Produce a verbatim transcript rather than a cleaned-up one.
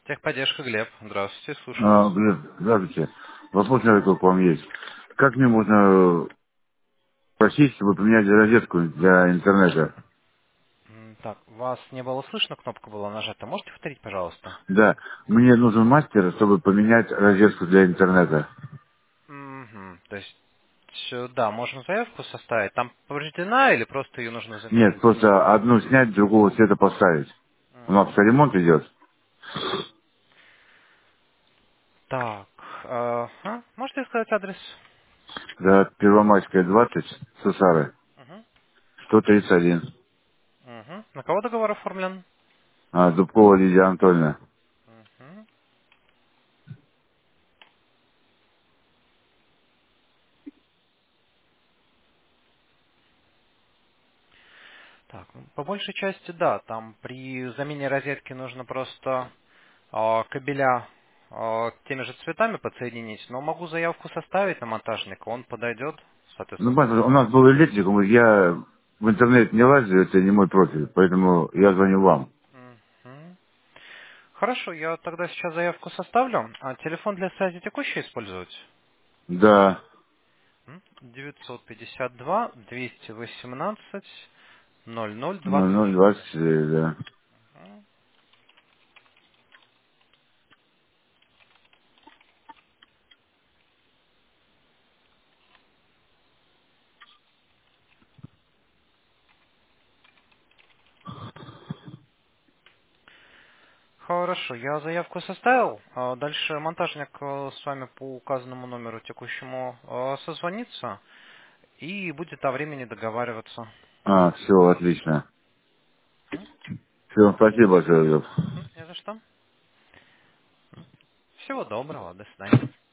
Техподдержка, Глеб. Здравствуйте, слушаю А, вас. блин, здравствуйте. Вопрос у меня такой к вам есть. Как мне можно просить, чтобы поменять розетку для интернета? М, Так, вас не было слышно, кнопка была нажата. Можете повторить, пожалуйста? Да, мне нужен мастер, чтобы поменять розетку для интернета. Угу. То есть, э, да, можем заявку составить. Там повреждена или просто ее нужно Нет, заменить? просто одну снять, другого цвета поставить. У нас Мгм. ремонт идет. Так, э, а, можете сказать адрес? Да, Первомайская, двадцать, Сусары, Угу. сто тридцать один. Угу. На кого договор оформлен? А, Дубкова Лидия Анатольевна. Мгм. Так, ну, по большей части, да, там при замене розетки нужно просто а, кабеля а, теми же цветами подсоединить, но могу заявку составить на монтажника, он подойдет, Ну, соответственно. мастер, у нас был электрик, я в интернет не лазил, это не мой профиль, поэтому я звоню вам. Мгм. Хорошо, я тогда сейчас заявку составлю. А телефон для связи текущий использовать? Да, М? девятьсот пятьдесят два двести восемнадцать ноль ноль ноль двадцать ноль четыре. двадцать четыре, да. Мгм. Хорошо, я заявку составил. А дальше монтажник э, с вами по указанному номеру текущему э, созвонится и будет о времени договариваться. А, все, отлично. М? Все, спасибо большое. Мгм. Не за что. М? Всего доброго, до свидания.